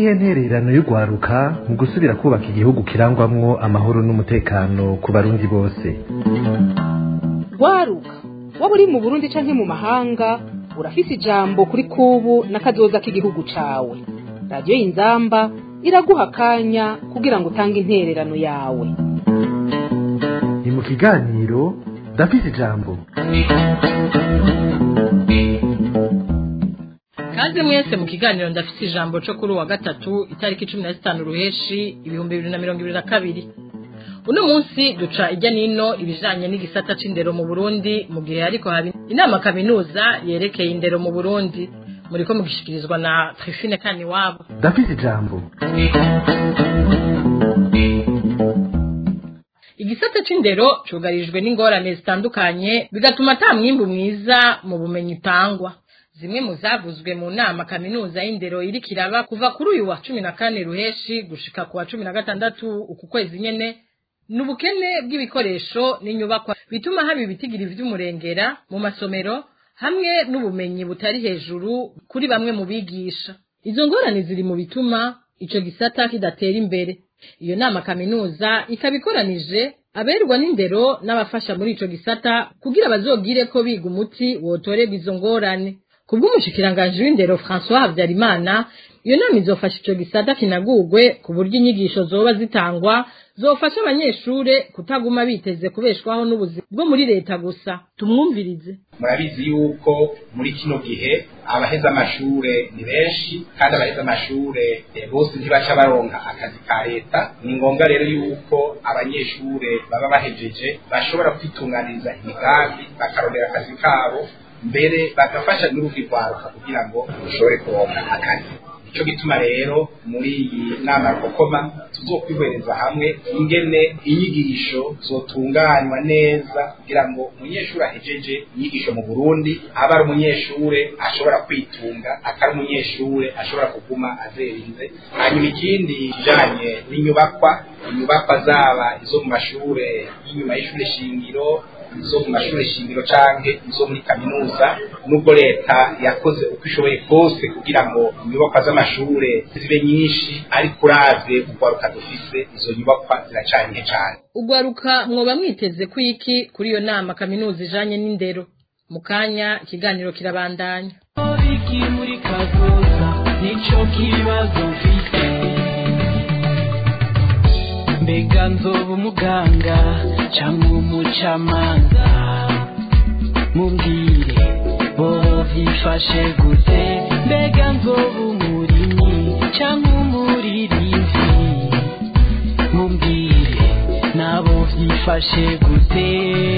niyihe ntererano y'ugwaruka mu gusubira kubaka igihugu kirangwamwo amahoro n'umutekano ku barundi bose? Gwaruka waba uri mu Burundi canke mu mahanga urafise ijambo kuri kubu n'akazoza k'igihugu cawe. Radio Inzamba iraguha akanya kugira ngo utange intererano yawe. Ni mu kiganiro ndafise ijambo. Kaze mwese mu kiganiro ndafise ijambo cyo kuri wa gatatu itariki 15 ruheshi 2022. Uno munsi duca ijya nino ibijanye n'igisata c'indero mu Burundi mu gihe ariko hari inama kaminuza yerekeye indero mu Burundi. Muriko mugishikirizwa na Trifine Kaniwabo. Ndafise ijambo. Igisata c'indero cugarijwe n'ingorane zitandukanye bigatuma ata mwimbu mwiza mu bumenyi utangwa. Zimwe mu zavuzwe mu nama kaminuza y'indero iri kiraba kuva kuri uyu wa 14 ruheshi gushika ku wa 16 uku kwezi nyene n'ubukene bw'ibikoresho n'inyubakwa bituma haba ibitigiri vy'umurengera mu masomero hamwe n'ubumenyi butari hejuru kuri bamwe mu bigisha. Izo ngorane ziri mu bituma ico gisata kidatera imbere. Iyo nama kaminuza ikabikoranije aberwa n'indero n'abafasha muri ico gisata kugira bazogire ko biga umuti wotorega izo ngorane. Kubw'umushikiranganje w'indero François Habyarimana, iyo nama izofasha ico gisata kinagurwe ku buryo inyigisho zoba zitangwa zofasha abanyeshure kutaguma biteze kubeshwaho n'ubuzima bwo muri leta gusa. Tumwumvirize. Murabizi yuko muri kino gihe abaheza amashure ni benshi kandi abaheza amashure bose ntibaca baronka akazi ka leta. Ni ngombwa rero yuko abanyeshure baba bahejeje bashobora kwitunganiriza imigambi bakarondera akazi kabo mbere bagafasha n'uruvigwaruka kugira ngo ushobore kuronka akazi. Ico gituma rero muri iyi nama rukokoma tuzokwihwereza hamwe ingene inyigisho zotunganywa neza kugira ngo umunyeshuri ahejeje inyigisho mu Burundi aba ari umunyeshure ashobora kwitunga, akari umunyeshure ashobora kuguma azerinze. Hanyuma ikindi kijanye n'inyubakwa zaba izo mu mashure y'inyuma y'ishure shingiro, izo mu mashure shingiro canke izo muri kaminuza, nubwo leta yakoze uko ishoboye kose kugira ngo inyubakwa z'amashure zibe nyinshi, ariko uravye ugwaruka dufise izo nyubakwa ziracanye cane. Ugwaruka mwoba mwiteze kwiki kuri iyo nama kaminuza ijanye n'indero? Mukanya ikiganiro kirabandanya. Iki muri kazoza nico kibazo mfite, mbega nzoba umuganga canke umucamanza? Mumbwire bobo vyifashe gute, mbega nzoba umurimyi canke umuririmbyi? Mumbwire nabo vyifashe gute?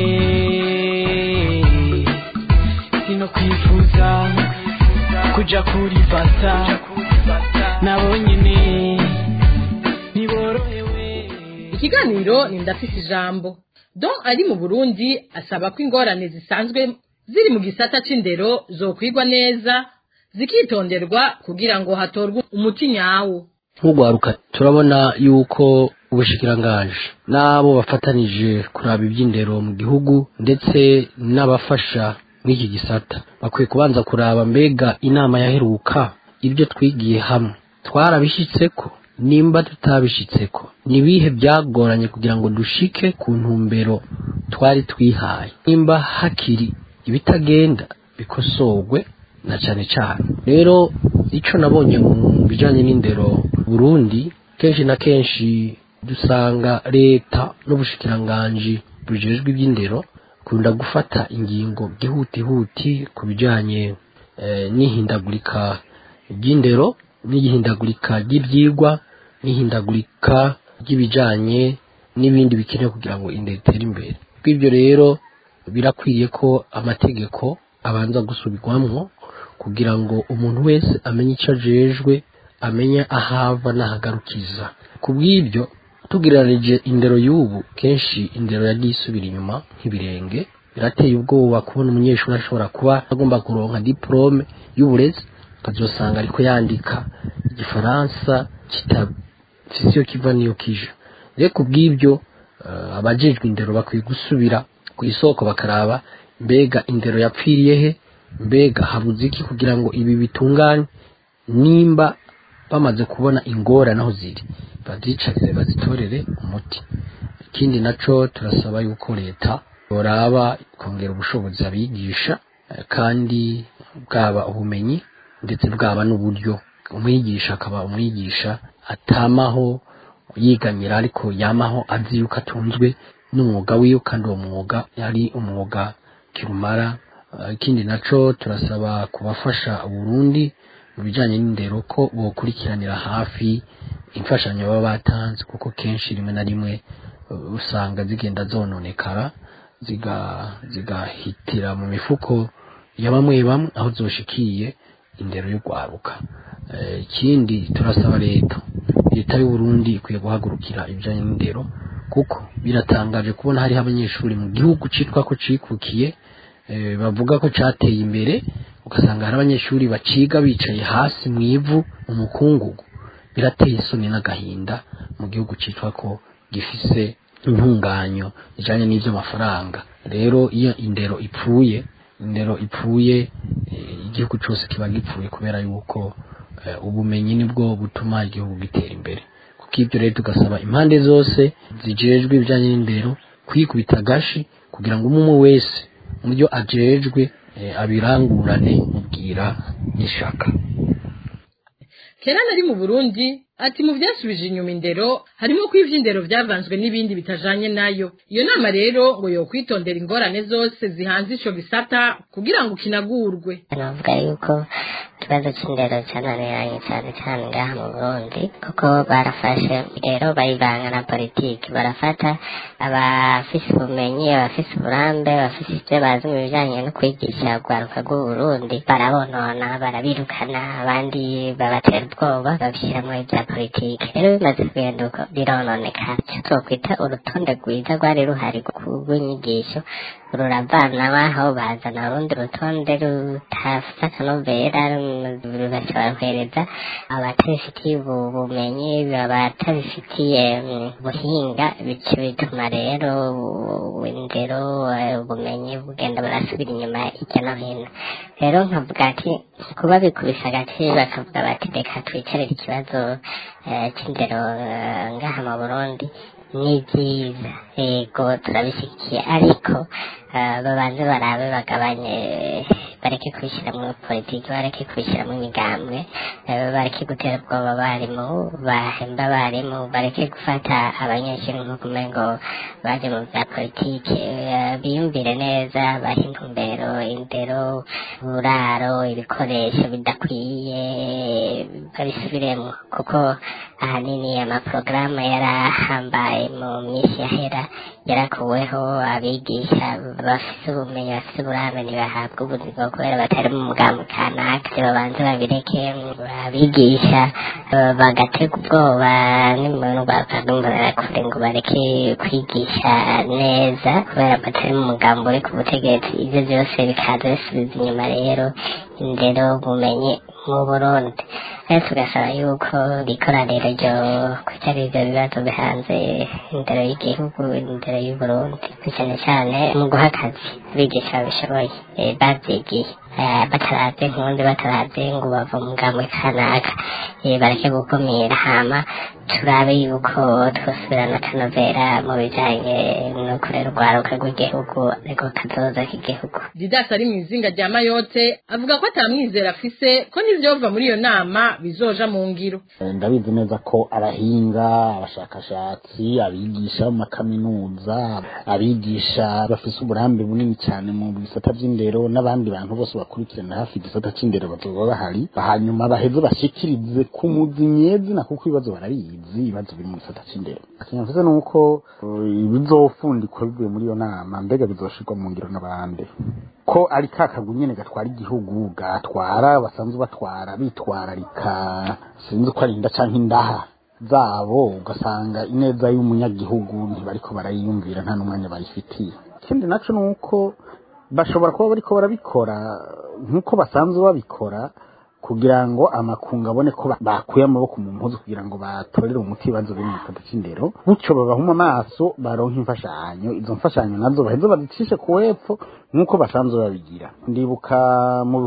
Sino kwifuza kuja kuri bata nabo nyene niborohewe. Ikiganiro ni ndafise ijambo. Don ari mu Burundi asaba ko ingorane zisanzwe ziri mu gisata c'indero zokwigwa neza zikitonderwa kugira ngo hatorwe umuti nyawo. Nk'ugwaruka turabona yuko ubushikiranganje nabo bafatanije kuraba iby'indero mu gihugu ndetse n'abafasha mw'iki gisata bakwiye kubanza kuraba mbega inama yaheruka ibyo twigiye hamwe twarabishitseko, nimba tutabishitseko nibihe byagoranye kugira ngo dushike ku ntumbero twari twihaye, nimba hakiri ibitagenda bikosorwe na cane cane. Rero ico nabonye mu bijanye n'indero Burundi kenshi na kenshi dusanga leta n'ubushikiranganje bujejwe iby'indero kunda gufata ingingo gihutihuti ku bijanye n'ihindagurika ry'indero n'ihindagurika ry'ivyigwa n'ihindagurika ry'ibijanye n'ibindi bikenewe kugira ngo indero itere imbere. Kw'ivyo rero birakwiriye ko amategeko abanza gusubirwamwo kugira ngo umuntu wese amenye ico ajejwe, amenye ahava n'ahagarukiza. Kubw'ibyo tugiranije indero y'ubu kenshi indero yagiye isubira inyuma nk'ibirenge. Birateye ubwoba kubona umunyeshuri ashobora kuba agomba kuronka diplome y'uburezi akazosanga ariko yandika igifaransa kitafise iyo kiva niyo kija. Rero kubw'ibyo abajejwe indero bakwiye gusubira ku isoko bakaraba mbega indero yapfiriye he, mbega habuze iki kugira ngo ibi bitungane, nimba bamaze kubona ingorane aho ziri bazicarize bazitorere umuti. Ikindi naco turasaba yuko leta yoraba kongera ubushobozi abigisha kandi bwaba ubumenyi ndetse bwaba n'uburyo umwigisha akaba umwigisha atamaho yigamira ariko yamaho azi yuko atunzwe n'umwuga wiwe kandi uwo mwuga yari umwuga kirumara. Ikindi naco turasaba kubafasha Burundi mu bijanye n'indero ko bokurikiranira hafi imfashanyo baba batanze, kuko kenshi rimwe na rimwe usanga zigenda zononekara zigahitira mu mifuko ya bamwe bamwe aho zoshikiye indero yo gwaruka. Ikindi turasaba leta y'u Burundi ikwiye guhagurukira ibijanye n'indero, kuko biratangaje kubona hari abanyeshuri mu gihugu citwa ko cikukiye bavuga ko cateye imbere, ugasanga hari abanyeshuri baciga bicaye hasi mu ivu umukungugu. Birateye isoni n'agahinda mu gihugu citwa ko gifise intunganyo ijanye n'ivyo mafaranga. Rero iyo indero ipfuye igihugu cose kiba gipfuye, kubera yuko ubumenyi nibwo butuma igihugu gitera imbere. Kuko ibyo rero tugasaba impande zose zijejwe ibijanye n'indero kwikubita gashi kugira ngo umwe wese muryo ajejwe abirangurane mubwira n'ishaka. Kera nari mu Burundi ati mu vyasubije inyuma indero harimo ko ivy'indero vyavanzwe n'ibindi bitajanye nayo. Iyo nama rero ngo yo kwitondera ingorane zose zihanze ico gisata kugira ngo kinagurwe. Navuga yuko ikibazo c'indero cyananiranye cyane ngaha mu Burundi, kuko barafashe rero bayivanga na politiki, barafata abafise ubumenyi, abafise uburambe, abafise ivyo bazi mu bijanye no kwigisha urwaruka rw'Uburundi barabonona, barabirukana, abandi babatera ubwoba babishyiramo ibya politiki. Rero bimaze kugenda uko birononekara, icyo twokwita urutonde rwiza rwari ruhari rw'inyigisho ruravanwaho, bazana urundi rutonde rutafite akanovera, bashobora kohereza abatabifitiye ubumenyi, abatabifitiye ubuhinga, bityo bituma rero indero ubumenyi bugenda burasubira inyuma hirya no hino. Rero nkavuga ati kuba bikubise agaciro bakavuga bati reka twicarire ikibazo c'indero ngaha mu Burundi ni byiza, yego turabishyigikiye, ariko babanze barabe bagabanye, bareke kubishyira muri politiki, bareke kubishyira mu migambwe, bareke gutera ubwoba abarimu, bahemba abarimu, bareke gufata abanyeshuri nk'uko umengo baje mu bya politiki. Biyumvire neza, bahe intumbero indero, uburaro, ibikoresho bidakwiye babisubiremo, kuko ahanini amaporogaramu yarahambaye mu minsi yahera, yarakuweho abigisha bafise ubumenyi, bafise uburambe ntibahabwa ubuzima kubera batari mu mugambi kanaka. Babanze babireke, abigisha bagatega ubwoba n'umuntu bakadumbarara kure ngo bareke kwigisha neza kubera batari mu mugambi uri ku butegetsi. Ivyo vyose bikaza bisubiza inyuma rero indero ubumenyi mu Burundi. Rero tugasaba yuko ikoraniro ryo kwicara ivyo bibazo bihanze indero y'igihugu, indero y'Uburundi, cyane cyane mu guha akazi abigisha babishoboye, bavyigiye, bataraze nkundi, bataraze ngo bava mu mugambi kanaka, bareke gukumira. Hama turabe yuko twosubirana akanovera mu bijanye no kurera urwaruka rw'igihugu ariko kazoza k'igihugu. Didas ari mw'izinga rya Mayotte avuga ko atamwizera afise ko n'ivyova muri iyo nama bizoja mu ngiro. Ndabizi neza ko abahinga, abashakashatsi, abigisha mu makaminuza, abigisha bafise uburambe bunini cyane mu bisata vy'indero, n'abandi bantu bose bakurikirana hafi igisata c'indero bazoba bahari, hanyuma baheze bashikirize ku muzi nyezina, kuko ibibazo barabizi, ibibazo biri mu gisata c'indero. Ikintu nuko ibizofundikwa bivuye muri iyo nama mbega bizoshirwa mu ngiro n'abandi, ko ari kakagu nyene gatwara igihugu, gatwara basanzwe batwara bitwararika, sinzi ko ari inda canke indaha zabo, ugasanga ineza y'umunyagihugu ntibariko barayiyumvira, nta n'umwanya bayifitiye. Ikindi naco nuko bashobora kuba bariko barabikora nk'uko basanzwe babikora, kugira ngo amakungu abone ko bakuye amaboko mu mpuzu kugira ngo batorere umuti ibibazo biri mu gisata c'indero gutyo babahuma amaso baronka imfashanyo izo mfashanyo nazo baheze bazicishe ku wepfo nk'uko basanzwe babigira ndibuka mu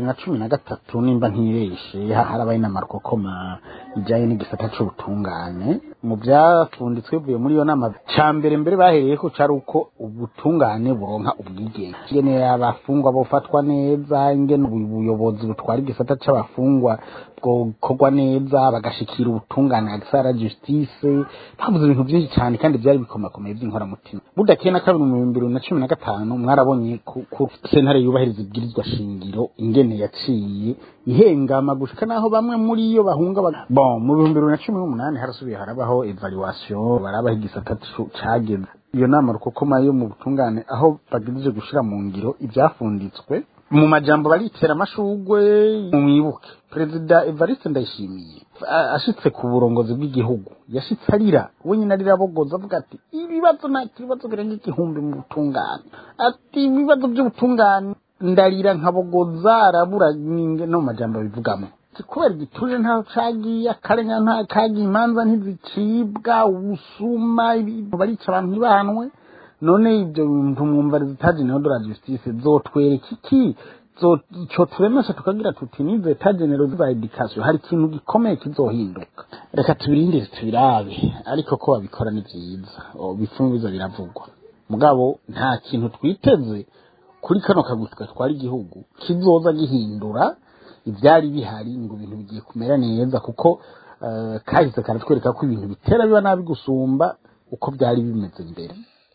2013 nimba ntireshe harabaye inama rukokoma ijanye n'igisata c'ubutungane mu byafunditswe bivuye muri iyo nama cambere mbere bahereye ko cari uko ubutungane buronka ubwigenge ingene abafungwa bofatwa neza ingene ubuyobozi butwara igisata c'abafungwa bwokorwa neza bagashikira ubutungane agisara justice bavuze ibintu byinshi cyane kandi byari bikomakomeye by'inkoramutima budakeye na kabiri mu 2015 mwarabonye ku sentare yubahiriza ibwirizwa shingiro ingene yaciye ihengama gushika naho bamwe muri yo bahunga mu 2018 harasubiye harabaho evaluation barabaho igisata cageze iyo nama rukokoma yo mu butungane aho bagirije gushira mu ngiro ibyafunditswe mu majambo baritera amashugwe mu mwibuke Perezida Evariste Ndayishimiye ashitse ku burongozi bw'igihugu yashitse arira wenyine arirabogoza avuga ati ibibazo birenga igihumbi mu butungane ati ibibazo by'ubutungane ndarira nkabogoza arabura ninge no majambo bivugamo kubera igituje nta cagiye akarenya nta kagiye imanza ntizicibwa ubusuma ibintu barica abantu ntibahanwe none ibyo bintu mwumva zitaje na de la justice zotwereka iki cyo turemesha tukagira tuti nize tagenero za education hari ikintu gikomeye kizohinduka reka tubirinde tubirabe ariko ko babikora ni byiza bifunguza biravugwa mugabo nta kintu twiteze kuri kano kagutwa twari igihugu kizoza gihindura ibyari bihari ngo ibintu bigiye kumera neza kuko kahise karatwereka ko ibintu bitera biba nabi gusumba uko byari bimeze mbere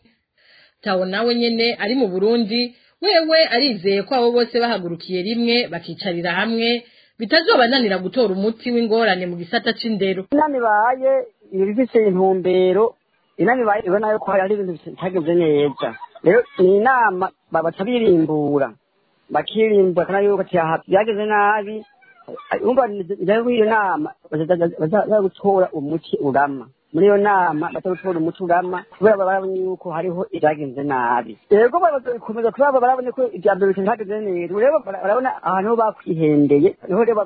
tawo nawe nyene ari mu Burundi wewe arizeye ko abo bose bahagurukiye rimwe bakicarira hamwe bitazobananira gutora umuti w'ingorane mu gisata c'indero inani baye ibifise intumbero inani baye ibona yuko hari ibintu bitageze neza rero ni inama batabirimbura bakirimbura kana yuko byageze nabi umva njyewe iyo nama baza gutora umuti urama muri iyo nama batagutora umuti urama kubera barabonye yuko hariho ibyagenze nabi yego barakomeza kubaba barabonye ko ibyambere bitageze neza rero barabona ahantu bakwihendeye niho rero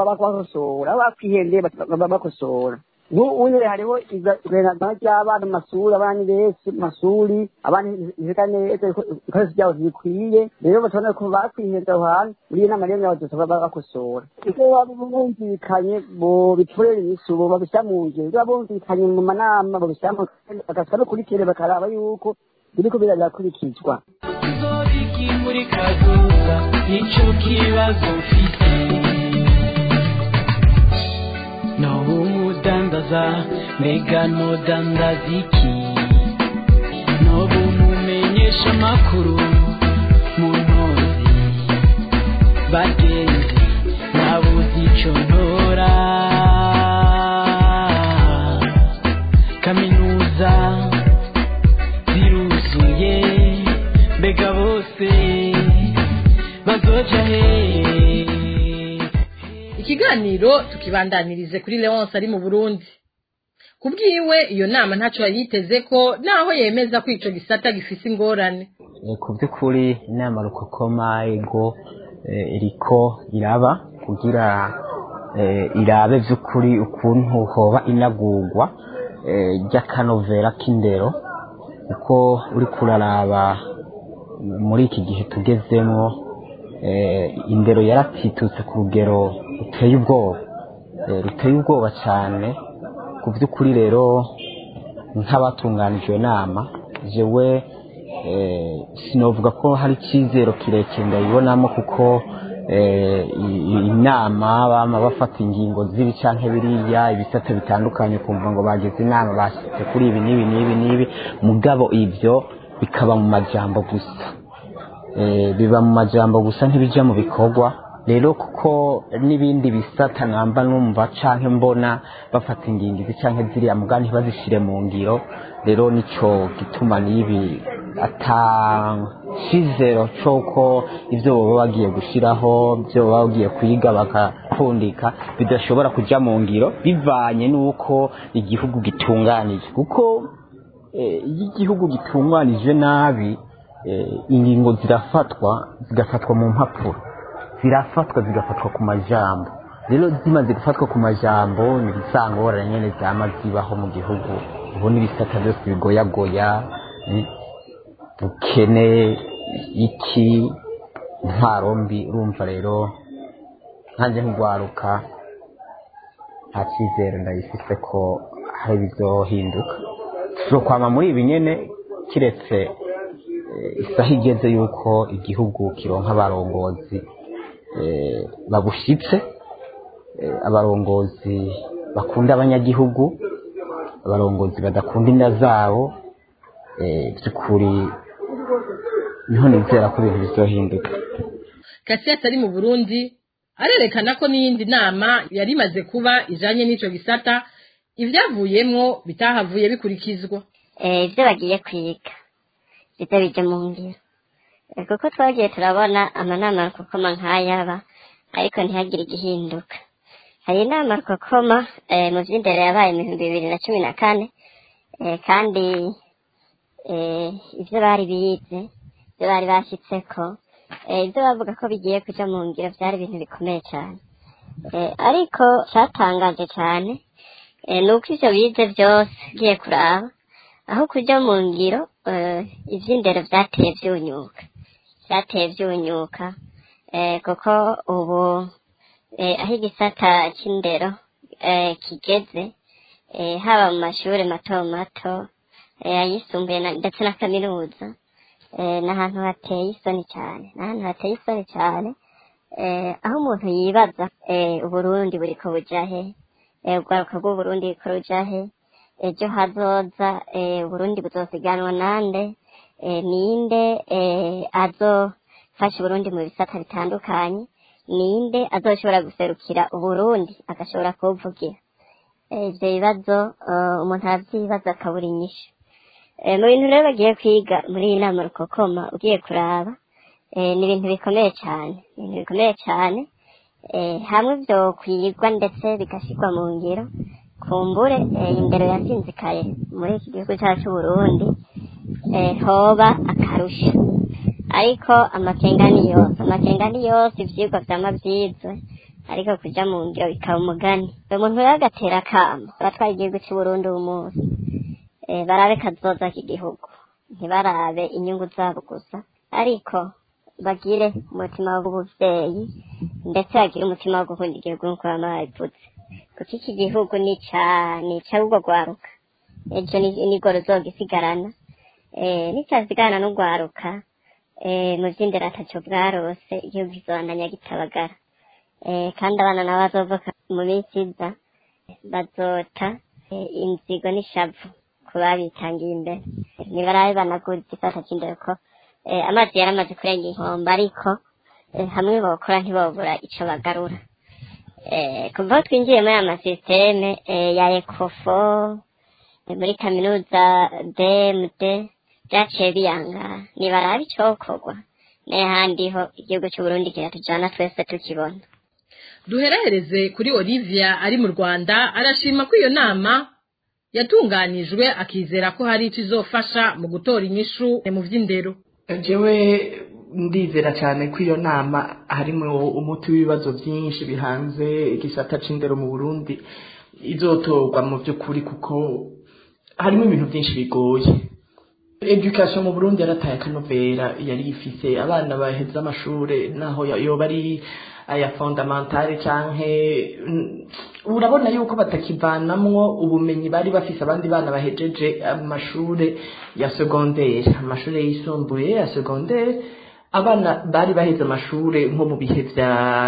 bakwihendeye bakosora unyere hariho igana ry'abana masuri abana bese masuri abana izika neza ikoresho byabo bikwiye rero batabona ko bakwihenza ahantu muri nama rero n'abadosa bakosora iko babumvikanye bo bitorera imisubo babishyira mu ngiro babumvikanye mu manama babishyira mu bakasaba no kuri kere bakaraba yuko biriko birakurikizwa zobiki muri kazoza ico kibazo ufite no umudandaza mega no dandaziki no bumumenyesha amakuru mu ntozi bagenzi nabuze ico ntora kaminuza ziruzuye mbega bose bazoja ikiganiro tukibandanirize kuri Leonce ari mu Burundi kubwiwe iyo nama ntaco yiteze ko naho yemeza ko ico gisata gifise ingorane ku by'ukuri inama rukokoma ego iriko iraba kugira irabe by'ukuri ukuntu hoba inagurwa ry'akanovera k'indero uko uri kuraraba muri iki gihe tugezemo indero yaratitutse ku rugero ruteye ubwoba cyane ku by'ukuri rero nk'abatunganije inama jewe sinovuga ko hari icyizero kirekire ndayibonamo kuko inama bama bafata ingingo z'ibi canke biriya ibisata bitandukanye kumva ngo bageze inama bashitse kuri ibi n'ibi mugabo ibyo bikaba mu majambo gusa biba mu majambo gusa ntibija mu bikorwa rero kuko n'ibindi bisata namba numva canke mbona bafata ingingo izi canke ziriya mugani ntibazishire mu ngiro rero nico gituma nibi atashizero coko ivyo baba bagiye gushiraho byo baba bagiye kwiga bakapfundika bidashobora kuja mu ngiro bivanye nuko igihugu gitunganije kuko iyo igihugu gitunganije nabi ingingo zigafatwa mu mpapuro zirafatwa zigafatwa ku majambo. Rero zimaze gufatwa ku majambo nibisangora nyene zama zibaho mu gihugu, ubona ibisata byose bigoyagoya, bukene iki ntwaro mbi. Urumva rero nkanje nk'ugwaruka nta cyizere ndayifise ko hari bizohinduka. Tuzokwama muri ibi nyene kiretse isaha igeze yuko igihugu kironka abarongozi babushitse, abarongozi bakunda abanyagihugu, abarongozi badakunda inda zabo. By'ukuri niho nizera ko ibintu bizohinduka. Kasiyasi ari mu Burundi arerekana ko n'iyindi nama yari imaze kuba ijanye n'ico gisata ivyavuyemwo bitahavuye bikurikizwa. Ivyo bagiye kwiga bita bije mu ngiro, kuko twagiye turabona amanama rukokoma nk'ayaba ariko ntihagire igihinduka. Hari inama rukokoma mu vy'indero yabaye mu 2014 kandi ivyo bari bize, ivyo bari bashitseko, ivyo bavuga ko bigiye kuja mu ngiro vyari ibintu bikomeye cyane. Ariko cyatangaje cyane nuko ivyo bize vyose ugiye kuraba aho kuja mu ngiro, ivy'indero vyateye vyunyuka, kuko ubu aho igisata c'indero kigeze, haba mu mashuri mato mato, ayisumbuye ndetse na kaminuza, n'ahantu hateye isoni cyane, aho umuntu yibaza Uburundi buriko bujahe, urwaruka rw'Uburundi buriko rujahe, ejo hazoza Uburundi buzosiganwa nande, ninde azofasha Uburundi mu bisata bitandukanye, ninde azoshobora guserukira Uburundi agashobora kuvugira. Ivyo bibazo umuntu aravyibaza akabura inyishu. Mu bintu rero bagiye kwiga muri iyi nama rukokoma ugiye kuraba, ni ibintu bikomeye cyane, hamwe vyo kwigwa ndetse bigashirwa mu ngiro, kumbure indero yasinzikaye muri iki gihugu cyacu Burundi hoba akarusho. Ariko amakenga ni yose ivyigwa vyama vyizwe, ariko kuja mu ngiro bikaba umugani. Umuntu rero agatera akamo abatwara igihugu cy'u Burundi uyu munsi, barabe kazoza k'igihugu, ntibarabe inyungu zabo gusa, ariko bagire umutima w'ubuvyeyi ndetse bagire umutima wo gukunda igihugu nk'uko bama babivuze, kuko iki gihugu ni urwo rwaruka, ejo nirwo ruzogisigarana, nicasigarana n'urwaruka mu vy'indero ataco bwarose, igihugu kizobandanya gitabagara, kandi abana nabo bazovuka mu minsi iza bazota inzigo n'ishavu ku babitangiye imbere. Nibarabe banagura igisata c'indero ko amazi yaramaze kurenga inkombe, ariko hamwe bokora ntibobura ico bagarura. Kuva aho twinjiye muri aya masisiteme ya ekofo muri kaminuza DMD vyaciye biyangara, nibarabe icokorwa n'ahandi ho igihugu c'Uburundi kiratujana twese tukibona. Duherahereze kuri Olivia ari mu Rwanda, arashima ko iyo nama yatunganijwe, akizera ko hari icyo izofasha mu gutora inyishu mu vy'indero. Jewe ndizera cyane ko iyo nama harimo umuti w'ibibazo byinshi bihanze igisata c'indero mu Burundi izotorwa mu by'ukuri, kuko harimo ibintu byinshi bigoye. Education mu Burundi yarataye akanovera yari ifise, abana baheza amashure naho yoba ari aya fondamentale canke urabona yuko batakivanamwo ubumenyi bari bafise abandi bana bahejeje amashure ya secondaire, amashure yisumbuye ya secondaire. Abana bari baheze amashure nko mu bihe vya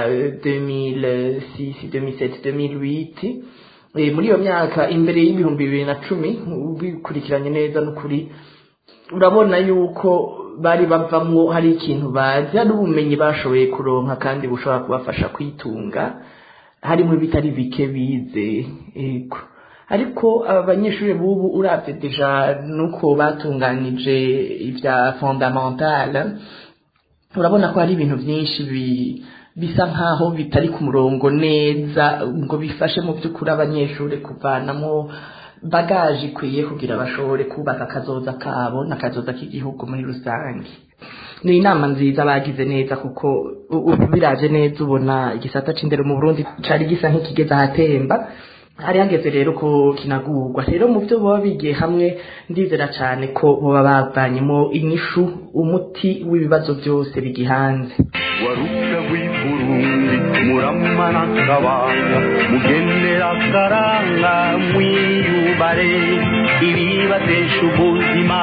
2006 2007 2008, muri iyo myaka imbere y'ibihumbi 2010 ubikurikiranye neza n'ukuri urabona yuko bari bavamwo hari ikintu bazi, hari ubumenyi bashoboye kuronka kandi bushobora kubafasha kwitunga, harimo ibitari bike bize. Ego ariko abanyeshuri bubu uravye deja nuko batunganije ivya fondamentale, urabona ko hari ibintu byinshi bisa nkaho bitari ku murongo neza ngo bifashe mu by'ukuri abanyeshuri kuvanamo bagaje ikwiye kugira bashobore kubaka akazoza kabo n'akazoza k'igihugu muri rusange. ni inama nziza bagize neza kuko biraje neza ubona igisata c'indero mu Burundi cari gisa nk'ikigeze ahatemba hari hageze rero ko kinagurwa rero mu byo baba bigiye hamwe ndizera cyane ko baba bavanyemo inyishu umuti w'ibibazo byose bigihanze waruka w'iburundi muramana kabanga mugendera karanga mwiyubare ibibatesha ubuzima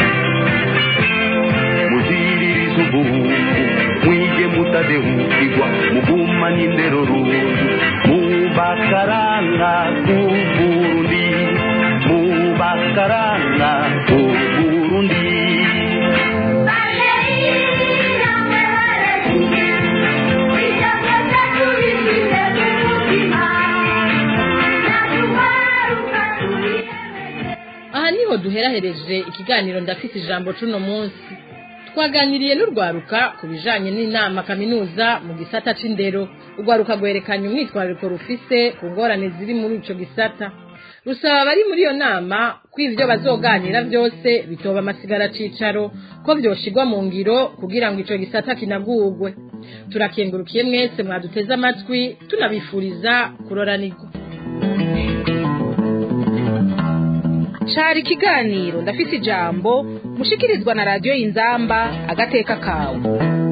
muziririza ubuntu mwige mutadehukirwa mugumanye indero rundu mubakaranga k'uburundi mubakaranga k'uburundi aha niho duherahereje ikiganiro ndafise ijambo cuno munsi twaganiriye n'urwaruka ku bijanye n'inama kaminuza mu gisata c'indero urwaruka rwerekanye umwitwarariko rufise ku ngorane ziri muri ico gisata rusaba abari muri iyo nama ko ivyo bazoganira vyose bitoba amasigara cicaro ko vyoshirwa mu ngiro kugira ngo ico gisata kinagurwe turakengurukiye mwese mwaduteze amatwi tunabifuriza kuroranirwa cari ikiganiro ndafise ijambo mushikirizwa na radiyo y'inzamba agateka kawe